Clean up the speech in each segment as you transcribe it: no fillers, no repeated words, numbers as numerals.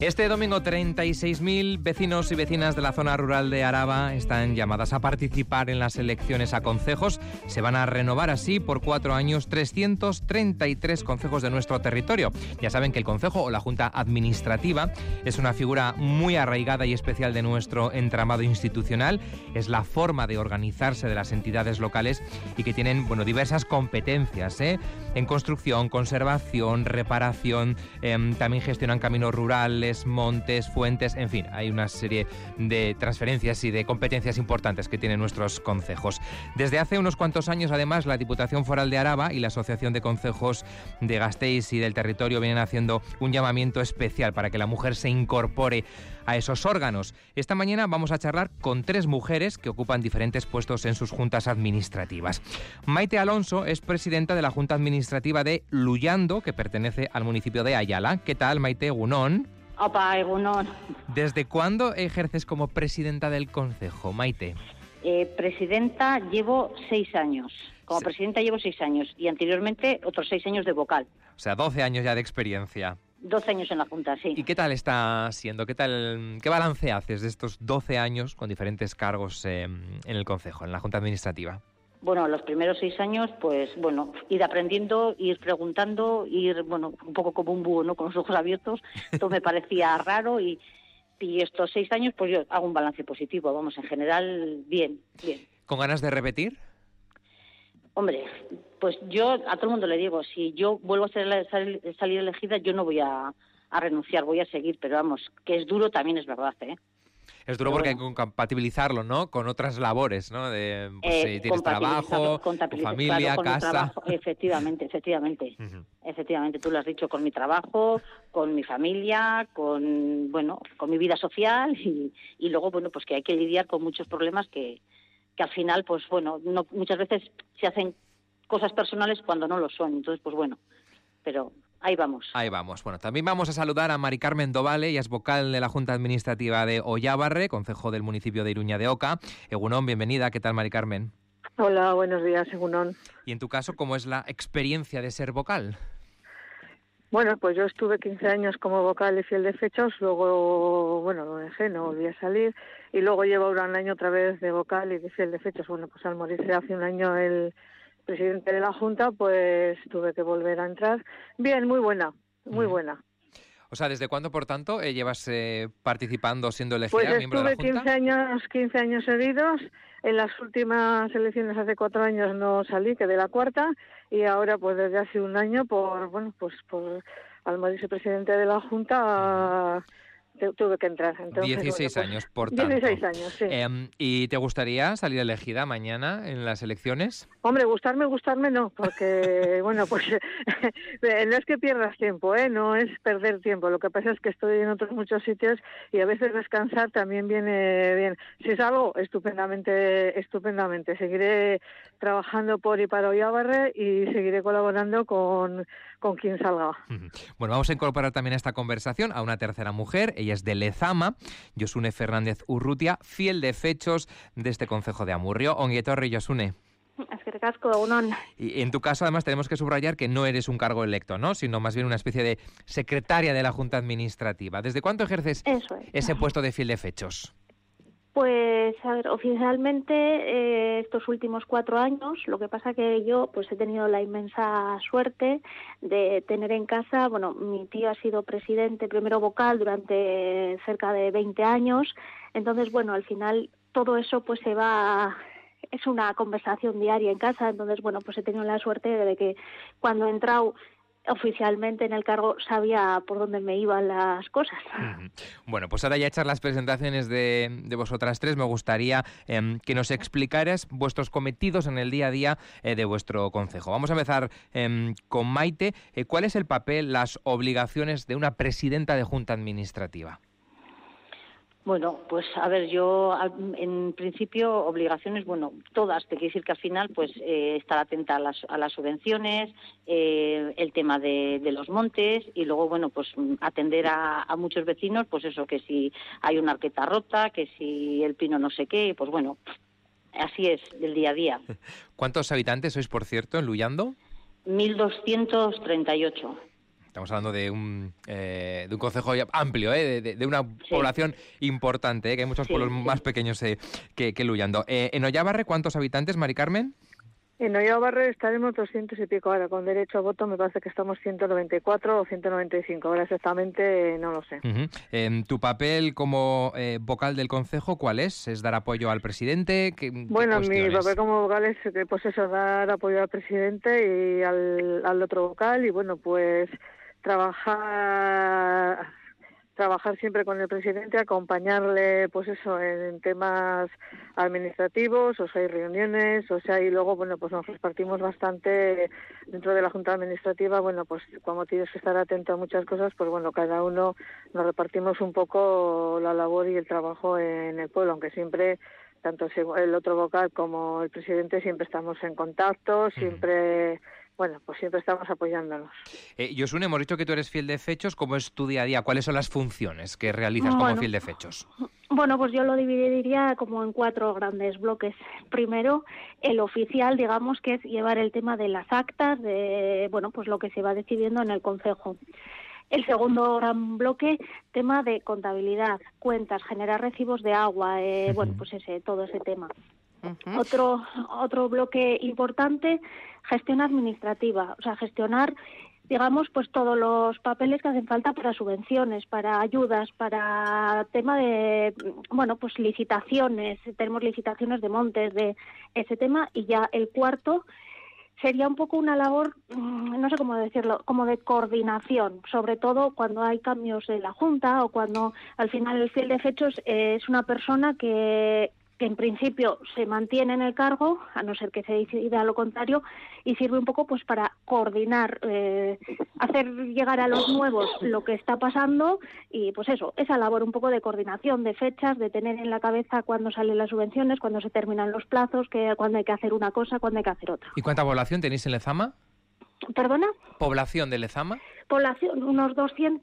Este domingo 36.000 vecinos y vecinas de la zona rural de Araba están llamadas a participar en las elecciones a concejos. Se van a renovar así por 4 años 333 concejos de nuestro territorio. Ya saben que el concejo o la junta administrativa es una figura muy arraigada y especial de nuestro entramado institucional. Es la forma de organizarse de las entidades locales y que tienen diversas competencias en construcción, conservación, reparación, también gestionan caminos rurales, montes, fuentes, en fin, hay una serie de transferencias y de competencias importantes que tienen nuestros concejos. Desde hace unos cuantos años, además, la Diputación Foral de Araba y la Asociación de Concejos de Gasteiz y del territorio vienen haciendo un llamamiento especial para que la mujer se incorpore a esos órganos. Esta mañana vamos a charlar con 3 mujeres que ocupan diferentes puestos en sus juntas administrativas. Maite Alonso es presidenta de la Junta Administrativa de Luyando, que pertenece al municipio de Ayala. ¿Qué tal, Maite? Egunon. Opa, egunon. ¿Desde cuándo ejerces como presidenta del concejo, Maite? Presidenta llevo 6 años. Como Sí. presidenta llevo 6 años y anteriormente otros 6 años de vocal. O sea, 12 años ya de experiencia. 12 años en la Junta, sí. ¿Y qué tal está siendo? ¿Qué balance haces de estos 12 años con diferentes cargos en el concejo, en la Junta Administrativa? Bueno, los primeros 6 años, pues bueno, ir aprendiendo, ir preguntando, un poco como un búho, ¿no? Con los ojos abiertos. Todo me parecía raro y estos 6 años, pues yo hago un balance positivo. Vamos, en general, bien. ¿Con ganas de repetir? Hombre, pues yo a todo el mundo le digo, si yo vuelvo a salir elegida, yo no voy a renunciar, voy a seguir, pero vamos, que es duro también es verdad, ¿eh? Es duro porque hay que compatibilizarlo, ¿no? Con otras labores, ¿no? Si tienes trabajo, tu familia, claro, con casa. Mi trabajo, efectivamente. Uh-huh. Efectivamente, tú lo has dicho, con mi trabajo, con mi familia, con mi vida social y luego, pues que hay que lidiar con muchos problemas que al final, pues no, muchas veces se hacen cosas personales cuando no lo son. Entonces, pero ahí vamos. Ahí vamos. Bueno, también vamos a saludar a Mari Carmen Dovale, ella es vocal de la Junta Administrativa de Ollabarre, concejo del municipio de Iruña de Oca. Egunon, bienvenida. ¿Qué tal, Mari Carmen? Hola, buenos días, Egunon. Y en tu caso, ¿cómo es la experiencia de ser vocal? Bueno, pues yo estuve 15 años como vocal y fiel de fechos, luego, lo dejé, no volví a salir, y luego llevo ahora un año otra vez de vocal y de fiel de fechos. Bueno, pues al morirse hace un año el presidente de la Junta, pues tuve que volver a entrar. Bien, muy buena, muy buena. O sea, ¿desde cuándo, por tanto, llevas participando, siendo elegida pues miembro de la Junta? 15 años seguidos. En las últimas elecciones hace 4 años no salí, quedé la cuarta, y ahora pues desde hace un año por al morirse presidente de la Junta tuve que entrar. Entonces, 16 años, por tanto. 16 años, sí. ¿Y te gustaría salir elegida mañana en las elecciones? Hombre, gustarme no, porque, pues no es que pierdas tiempo, no es perder tiempo. Lo que pasa es que estoy en otros muchos sitios y a veces descansar también viene bien. Si salgo, estupendamente. Seguiré trabajando por y para Ollabarre y seguiré colaborando con quien salga. Bueno, vamos a incorporar también a esta conversación a una tercera mujer. Ella es de Lezama, Josune Fernández Urrutia, fiel de fechos de este concejo de Amurrio. Ongi etorri, Josune. Eskerrik asko, egunon. Y en tu caso, además, tenemos que subrayar que no eres un cargo electo, ¿no? Sino más bien una especie de secretaria de la Junta Administrativa. ¿Desde cuánto ejerces ese puesto de fiel de fechos? Pues, a ver, oficialmente estos últimos 4 años. Lo que pasa que yo pues he tenido la inmensa suerte de tener en casa, mi tío ha sido presidente, primero vocal, durante cerca de 20 años. Entonces, al final todo eso pues es una conversación diaria en casa. Entonces, pues he tenido la suerte de que cuando he entrado oficialmente en el cargo sabía por dónde me iban las cosas. Bueno, pues ahora ya hechas las presentaciones de vosotras 3, me gustaría que nos explicaras vuestros cometidos en el día a día de vuestro concejo. Vamos a empezar con Maite. ¿Cuál es el papel, las obligaciones de una presidenta de Junta Administrativa? Bueno, pues a ver, yo en principio obligaciones, todas, te quiero decir que al final pues estar atenta a las subvenciones, el tema de los montes y luego, pues atender a muchos vecinos, pues eso, que si hay una arqueta rota, que si el pino no sé qué, pues así es el día a día. ¿Cuántos habitantes sois, por cierto, en Luyando? 1.238. Estamos hablando de un concejo amplio, de una población importante, que hay muchos pueblos más pequeños que Luyando. ¿En Ollabarre cuántos habitantes, Mari Carmen? En Ollabarre estaremos 200 y pico ahora. Con derecho a voto me parece que estamos 194 o 195. Ahora exactamente no lo sé. ¿Tu papel como vocal del concejo cuál es? ¿Es dar apoyo al presidente? Bueno, mi papel como vocal es pues eso, dar apoyo al presidente y al otro vocal y bueno, pues trabajar siempre con el presidente, acompañarle, pues eso, en temas administrativos, o sea, hay reuniones, o sea, y luego, bueno, pues nos repartimos bastante dentro de la Junta Administrativa, bueno, pues como tienes que estar atento a muchas cosas, pues bueno, cada uno nos repartimos un poco la labor y el trabajo en el pueblo, aunque siempre, tanto el otro vocal como el presidente, siempre estamos en contacto, siempre... Bueno, pues siempre estamos apoyándonos. Josune, hemos dicho que tú eres fiel de fechos. ¿Cómo es tu día a día? ¿Cuáles son las funciones que realizas como fiel de fechos? Bueno, pues yo lo dividiría como en 4 grandes bloques. Primero, el oficial, digamos, que es llevar el tema de las actas, de bueno, pues lo que se va decidiendo en el concejo. El segundo gran bloque, tema de contabilidad, cuentas, generar recibos de agua, bueno, pues todo ese tema. Otro bloque importante, gestión administrativa, o sea, gestionar, digamos, pues todos los papeles que hacen falta para subvenciones, para ayudas, para tema de, bueno, pues licitaciones, tenemos licitaciones de montes, de ese tema, y ya el cuarto sería un poco una labor, no sé cómo decirlo, como de coordinación, sobre todo cuando hay cambios en la Junta o cuando al final el fiel de fechos es una persona que en principio se mantiene en el cargo, a no ser que se decida lo contrario, y sirve un poco pues para coordinar, hacer llegar a los nuevos lo que está pasando y pues eso, esa labor un poco de coordinación de fechas, de tener en la cabeza cuándo salen las subvenciones, cuándo se terminan los plazos, cuándo hay que hacer una cosa, cuándo hay que hacer otra. ¿Y cuánta población tenéis en Lezama? ¿Perdona? ¿Población de Lezama? Población, unos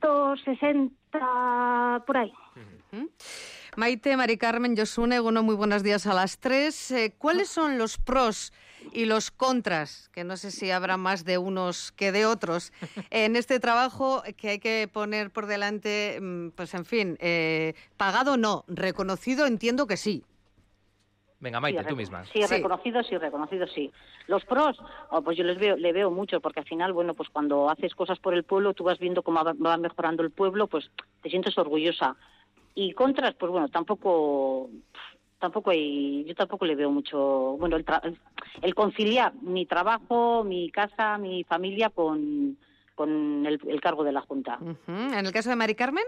260 por ahí. Maite, Mari Carmen, Josune, bueno, muy buenos días a las 3. ¿Cuáles son los pros y los contras, que no sé si habrá más de unos que de otros, en este trabajo que hay que poner por delante, pues en fin, pagado no, reconocido entiendo que sí? Venga, Maite, tú misma. Sí, reconocido sí. Los pros, pues yo le veo mucho, porque al final, bueno, pues cuando haces cosas por el pueblo, tú vas viendo cómo va mejorando el pueblo, pues te sientes orgullosa. Y contras, pues bueno, tampoco yo tampoco le veo mucho, bueno, el conciliar mi trabajo, mi casa, mi familia con el cargo de la Junta. ¿En el caso de Mari Carmen?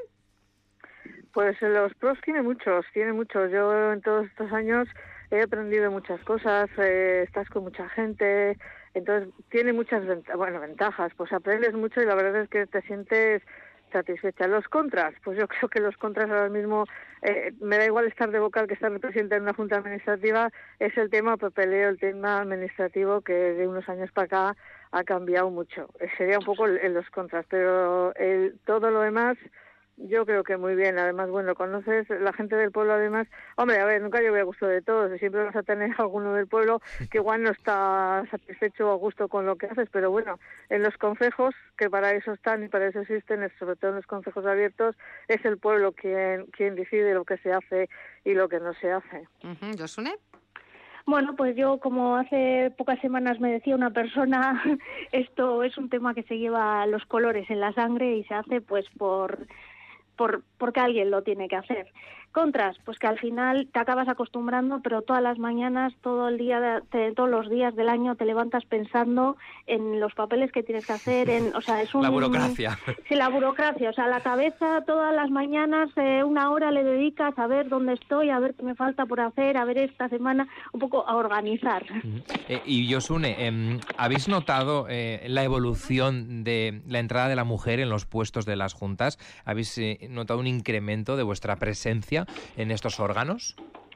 Pues los pros tiene muchos. Yo en todos estos años he aprendido muchas cosas, estás con mucha gente, entonces tiene muchas ventajas, pues aprendes mucho y la verdad es que te sientes satisfecha. Los contras, pues yo creo que los contras ahora mismo, me da igual estar de vocal que estar de presidente en una junta administrativa, es el tema papeleo, el tema administrativo que de unos años para acá ha cambiado mucho. Sería un poco los contras, pero todo lo demás yo creo que muy bien. Además, bueno, conoces la gente del pueblo, además, hombre, a ver, nunca yo voy a gusto de todos, siempre vas a tener alguno del pueblo que igual no está satisfecho o a gusto con lo que haces, pero bueno, en los concejos, que para eso están y para eso existen, sobre todo en los concejos abiertos, es el pueblo quien decide lo que se hace y lo que no se hace. ¿Josune? Bueno, pues yo, como hace pocas semanas me decía una persona, esto es un tema que se lleva los colores en la sangre y se hace pues porque alguien lo tiene que hacer. Contras, pues que al final te acabas acostumbrando, pero todas las mañanas, todo el día, todos los días del año te levantas pensando en los papeles que tienes que hacer, o sea, es la burocracia. Sí, la burocracia, o sea, la cabeza todas las mañanas, una hora le dedicas a ver dónde estoy, a ver qué me falta por hacer, a ver esta semana, un poco a organizar. Y Josune, ¿habéis notado la evolución de la entrada de la mujer en los puestos de las juntas? ¿Habéis notado un incremento de vuestra presencia en estos órganos?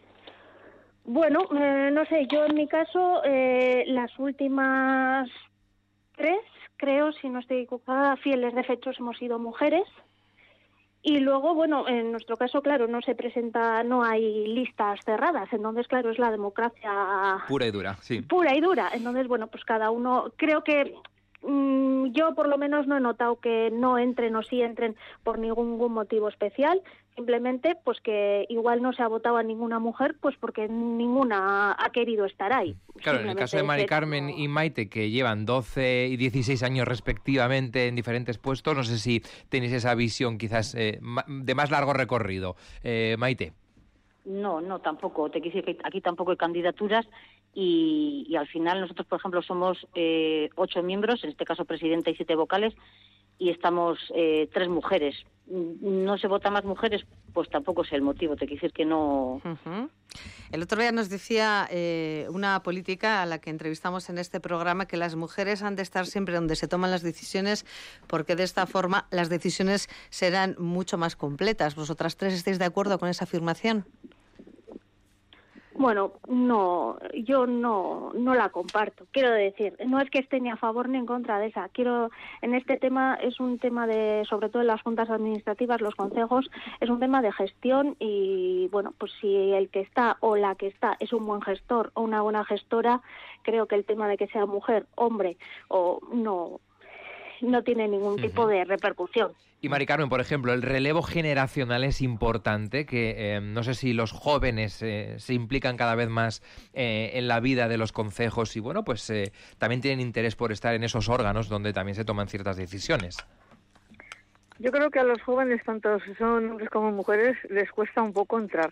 Bueno, no sé, yo en mi caso, las últimas 3, creo, si no estoy equivocada, fieles de fechos hemos sido mujeres. Y luego, bueno, en nuestro caso, claro, no hay listas cerradas, entonces, claro, es la democracia pura y dura, sí. Pura y dura, entonces, bueno, pues cada uno, creo que yo por lo menos no he notado que no entren o sí entren por ningún motivo especial, simplemente pues que igual no se ha votado a ninguna mujer pues porque ninguna ha querido estar ahí. Claro, en el caso de Mari Carmen y Maite, que llevan 12 y 16 años respectivamente en diferentes puestos, no sé si tenéis esa visión quizás de más largo recorrido. Maite. No, tampoco. Te quise que aquí tampoco hay candidaturas y al final nosotros, por ejemplo, somos 8 miembros, en este caso presidenta y 7 vocales, y estamos 3 mujeres. No se vota más mujeres, pues tampoco sé el motivo. Te quise decir que no. Uh-huh. El otro día nos decía una política a la que entrevistamos en este programa que las mujeres han de estar siempre donde se toman las decisiones porque de esta forma las decisiones serán mucho más completas. ¿Vosotras 3 estáis de acuerdo con esa afirmación? Bueno, no, yo no la comparto. Quiero decir, no es que esté ni a favor ni en contra de esa. En este tema es un tema de, sobre todo en las juntas administrativas, los concejos, es un tema de gestión y, bueno, pues si el que está o la que está es un buen gestor o una buena gestora, creo que el tema de que sea mujer, hombre o no tiene ningún tipo de repercusión. Y Mari Carmen, por ejemplo, el relevo generacional es importante, que no sé si los jóvenes se implican cada vez más en la vida de los concejos y, bueno, pues también tienen interés por estar en esos órganos donde también se toman ciertas decisiones. Yo creo que a los jóvenes, tanto si son hombres como mujeres, les cuesta un poco entrar.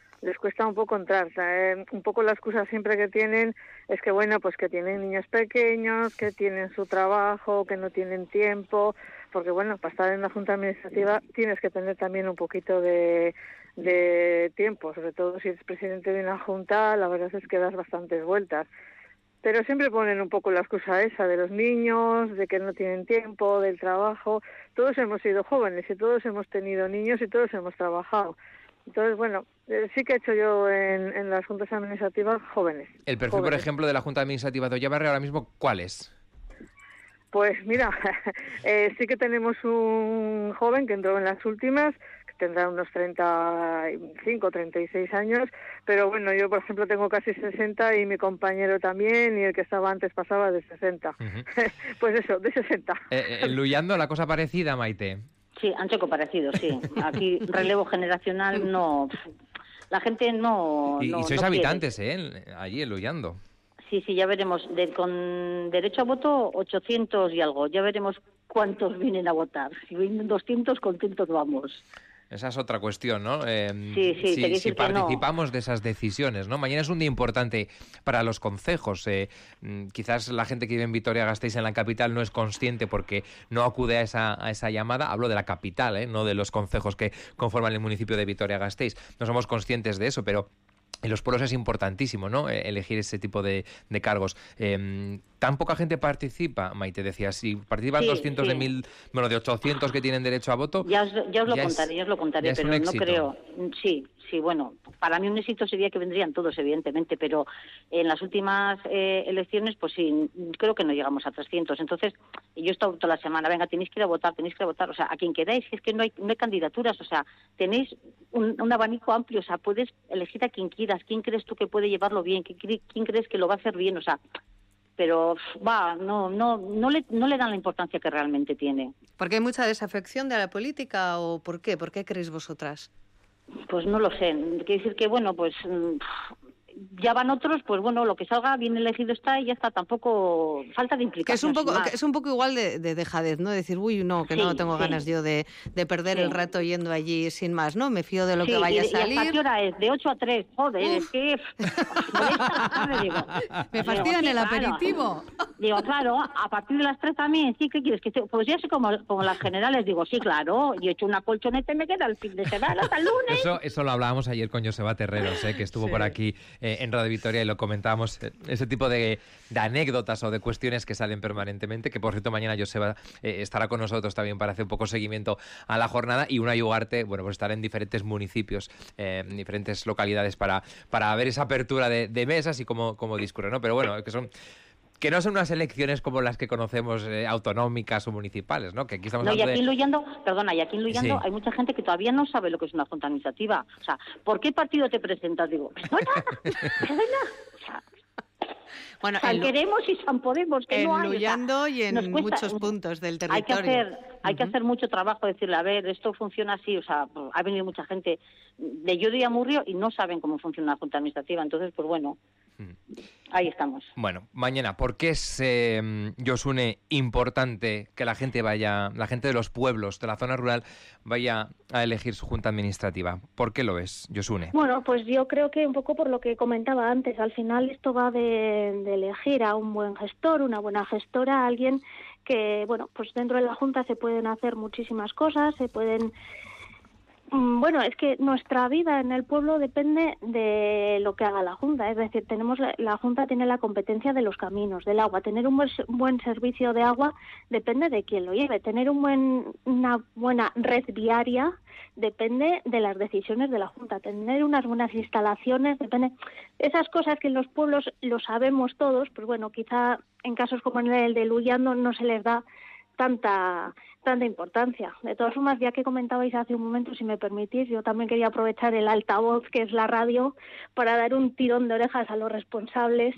Un poco la excusa siempre que tienen es que, bueno, pues que tienen niños pequeños, que tienen su trabajo, que no tienen tiempo, porque, bueno, para estar en la Junta Administrativa tienes que tener también un poquito de tiempo, sobre todo si eres presidente de una Junta, la verdad es que das bastantes vueltas. Pero siempre ponen un poco la excusa esa de los niños, de que no tienen tiempo, del trabajo. Todos hemos sido jóvenes y todos hemos tenido niños y todos hemos trabajado. Entonces, bueno, sí que he hecho yo en las juntas administrativas jóvenes. El perfil, por ejemplo, de la Junta Administrativa de Ollabarri ahora mismo, ¿cuál es? Pues mira, sí que tenemos un joven que entró en las últimas, que tendrá unos 35, 36 años, pero bueno, yo por ejemplo tengo casi 60 y mi compañero también, y el que estaba antes pasaba de 60. Uh-huh. Pues eso, de 60. ¿En Luyando la cosa parecida, Maite? Sí, han hecho parecido, sí. Aquí relevo generacional no... La gente no... Y sois no habitantes, quiere. allí en Luyando. Sí, ya veremos. Con derecho a voto, 800 y algo. Ya veremos cuántos vienen a votar. Si vienen 200, contentos vamos. Esa es otra cuestión, ¿no? Si participamos de esas decisiones, ¿no? Mañana es un día importante para los concejos. Quizás la gente que vive en Vitoria-Gasteiz, en la capital, no es consciente porque no acude a esa llamada. Hablo de la capital, no de los concejos que conforman el municipio de Vitoria-Gasteiz. No somos conscientes de eso, pero en los pueblos es importantísimo, ¿no? Elegir ese tipo de cargos. ¿Tan poca gente participa? Maite decía, si participan 200 de 1.000, bueno, de 800 que tienen derecho a voto... Ya os lo contaré, pero no creo... Sí, bueno, para mí un éxito sería que vendrían todos, evidentemente, pero en las últimas elecciones, pues sí, creo que no llegamos a 300. Entonces, yo he estado toda la semana, venga, tenéis que ir a votar, o sea, a quien queráis, es que no hay candidaturas, o sea, tenéis un abanico amplio, o sea, puedes elegir a quien quieras, quién crees tú que puede llevarlo bien, quién crees que lo va a hacer bien, o sea... Pero no le dan la importancia que realmente tiene. ¿Porque hay mucha desafección de la política o por qué? ¿Por qué creéis vosotras? Pues no lo sé. Quiere decir que, bueno, pues ya van otros, pues bueno, lo que salga bien elegido está y ya está. Tampoco falta de implicación. Que es un poco igual de dejadez, ¿no? Decir, no tengo ganas yo de perder el rato yendo allí sin más, ¿no? Me fío de lo que vaya a salir. ¿Y hasta qué hora es? De 8 a 3. Joder, es que... Me fastidian el aperitivo. Digo, claro, a partir de las 3 también, sí, ¿qué quieres? Pues ya sé como las generales, digo, sí, claro, y he hecho una colchoneta y me queda el fin de semana hasta el lunes. Eso lo hablábamos ayer con Joseba Terreros, que estuvo por aquí en Radio Vitoria y lo comentábamos, ese tipo de anécdotas o de cuestiones que salen permanentemente, que por cierto mañana Joseba estará con nosotros también para hacer un poco seguimiento a la jornada, y Unai Ugarte, bueno, pues estará en diferentes municipios, en diferentes localidades para ver esa apertura de mesas y cómo discurre, ¿no? Pero bueno, que no son unas elecciones como las que conocemos autonómicas o municipales, ¿no? Que aquí estamos hablando y aquí en Luyando hay mucha gente que todavía no sabe lo que es una junta administrativa. O sea, ¿por qué partido te presentas? Digo, perdona. O sea, Bueno, San Queremos y San Podemos, que no hay. En Luyando y en muchos puntos del territorio. Hay que hacer mucho trabajo, decirle, a ver, esto funciona así, o sea, ha venido mucha gente de Llodio y Amurrio y no saben cómo funciona la Junta Administrativa, entonces, pues bueno, ahí estamos. Bueno, mañana, ¿por qué es, Josune, importante que la gente de los pueblos, de la zona rural, vaya a elegir su Junta Administrativa? ¿Por qué lo es, Josune? Bueno, pues yo creo que un poco por lo que comentaba antes, al final esto va de elegir a un buen gestor, una buena gestora, alguien que, bueno, pues dentro de la Junta se pueden hacer muchísimas cosas, se pueden... Bueno, es que nuestra vida en el pueblo depende de lo que haga la Junta, es decir, la Junta tiene la competencia de los caminos, del agua. Tener un buen servicio de agua depende de quién lo lleve. Tener una buena red viaria depende de las decisiones de la Junta. Tener unas buenas instalaciones depende... Esas cosas que en los pueblos lo sabemos todos, pues bueno, quizá en casos como en el de Luyando no se les da tanta importancia. De todas formas, ya que comentabais hace un momento, si me permitís, yo también quería aprovechar el altavoz, que es la radio, para dar un tirón de orejas a los responsables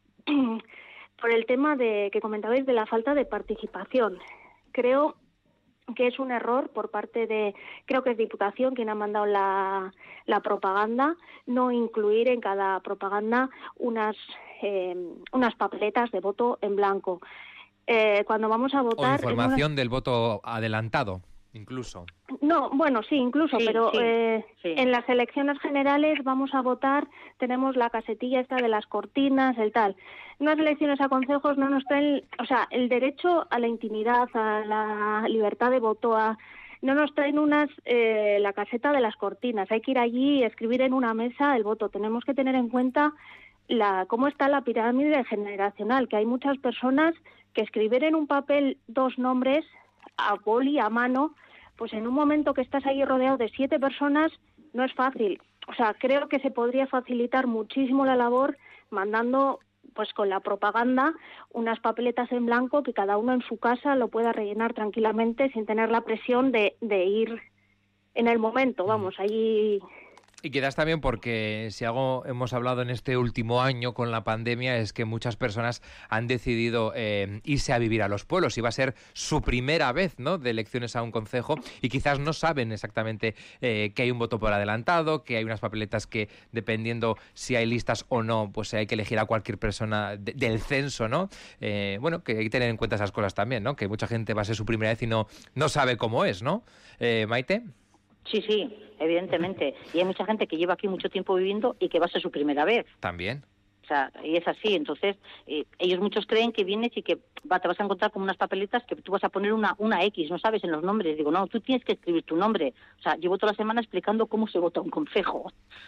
por el tema que comentabais de la falta de participación. Creo que es un error por parte creo que es Diputación quien ha mandado la propaganda, no incluir en cada propaganda unas papeletas de voto en blanco. Cuando vamos a votar... O información del voto adelantado, incluso. No, bueno, sí, incluso, sí, pero sí. En las elecciones generales vamos a votar, tenemos la casetilla esta de las cortinas, el tal. En las elecciones a concejos no nos traen, o sea, el derecho a la intimidad, a la libertad de voto, no nos traen la caseta de las cortinas. Hay que ir allí y escribir en una mesa el voto. Tenemos que tener en cuenta cómo está la pirámide generacional, que hay muchas personas que escribir en un papel 2 nombres a boli, a mano, pues en un momento que estás ahí rodeado de 7 personas no es fácil. O sea, creo que se podría facilitar muchísimo la labor mandando, pues con la propaganda, unas papeletas en blanco que cada uno en su casa lo pueda rellenar tranquilamente sin tener la presión de ir en el momento, vamos, ahí... Y quizás también porque si algo hemos hablado en este último año con la pandemia es que muchas personas han decidido irse a vivir a los pueblos y va a ser su primera vez, ¿no?, de elecciones a un concejo y quizás no saben exactamente que hay un voto por adelantado, que hay unas papeletas que dependiendo si hay listas o no, pues hay que elegir a cualquier persona del censo, ¿no? Bueno, que hay que tener en cuenta esas cosas también, ¿no? Que mucha gente va a ser su primera vez y no sabe cómo es, ¿no? Maite. Sí, evidentemente. Y hay mucha gente que lleva aquí mucho tiempo viviendo y que va a ser su primera vez. También. O sea, y es así. Entonces, ellos muchos creen que vienes y que te vas a encontrar con unas papeletas que tú vas a poner una X, no sabes en los nombres. Digo, no, tú tienes que escribir tu nombre. O sea, llevo toda la semana explicando cómo se vota un concejo.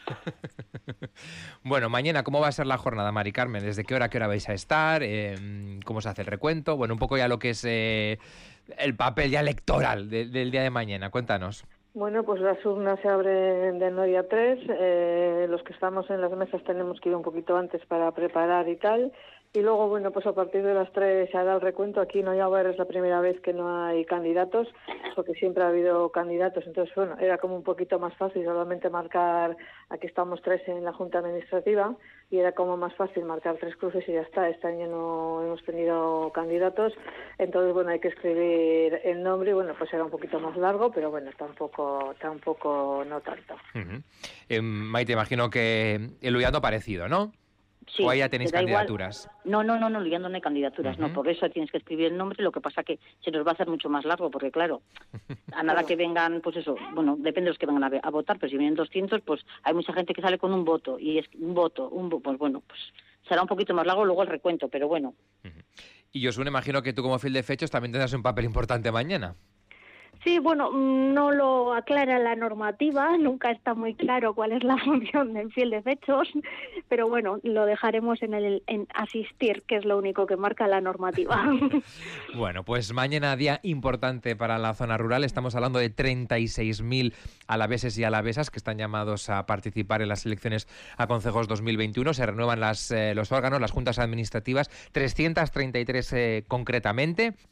Bueno, mañana, ¿cómo va a ser la jornada, Mari Carmen? ¿Desde qué hora vais a estar? ¿Cómo se hace el recuento? Bueno, un poco ya lo que es el papel ya electoral del día de mañana. Cuéntanos. Bueno, pues las urnas se abren de 9 a 3. Los que estamos en las mesas tenemos que ir un poquito antes para preparar y tal. Y luego, bueno, pues a partir de las 3 se hará el recuento. Aquí en Ollaver es la primera vez que no hay candidatos, porque siempre ha habido candidatos. Entonces, bueno, era como un poquito más fácil solamente marcar, aquí estamos 3 en la Junta Administrativa, y era como más fácil marcar 3 cruces y ya está. Este año no hemos tenido candidatos, entonces, bueno, hay que escribir el nombre y, bueno, pues era un poquito más largo, pero bueno, tampoco no tanto. Uh-huh. Maite, imagino que el Luyando parecido, ¿no? Sí, ¿O ahí ya tenéis candidaturas? Igual. No, Luyando no hay candidaturas, no, por eso tienes que escribir el nombre, lo que pasa que se nos va a hacer mucho más largo, porque claro, a nada que vengan, pues eso, bueno, depende de los que vengan a votar, pero si vienen 200, pues hay mucha gente que sale con un voto, y es pues bueno, pues será un poquito más largo luego el recuento, pero bueno. Y Josune, imagino que tú como fiel de fechos también tendrás un papel importante mañana. Sí, bueno, no lo aclara la normativa, nunca está muy claro cuál es la función del fiel de fechos, pero bueno, lo dejaremos en asistir, que es lo único que marca la normativa. Bueno, pues mañana día importante para la zona rural. Estamos hablando de 36.000 alaveses y alavesas que están llamados a participar en las elecciones a concejos 2021. Se renuevan los órganos, las juntas administrativas, 333 concretamente.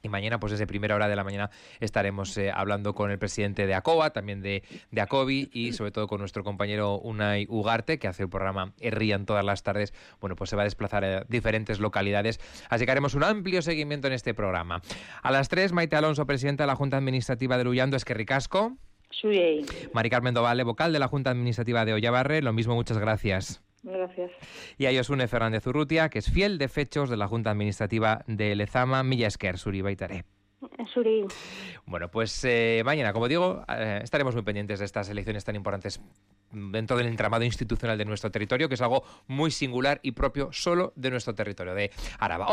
Y mañana, pues desde primera hora de la mañana, estaremos hablando con el presidente de ACOA, también de ACOBI, y sobre todo con nuestro compañero Unai Ugarte, que hace el programa Herrian todas las tardes. Bueno, pues se va a desplazar a diferentes localidades. Así que haremos un amplio seguimiento en este programa. A las 3, Maite Alonso, presidenta de la Junta Administrativa de Luyando, Eskerrik asko. Sí. Mari Carmen Dovale, vocal de la Junta Administrativa de Ollabarre, lo mismo, muchas gracias. Gracias. Y a Josune Fernández Urrutia, que es fiel de fechos de la Junta Administrativa de Lezama, Milla Esker, Suri Baitare. Suri. Bueno, pues mañana, como digo, estaremos muy pendientes de estas elecciones tan importantes dentro del entramado institucional de nuestro territorio, que es algo muy singular y propio solo de nuestro territorio, de Araba.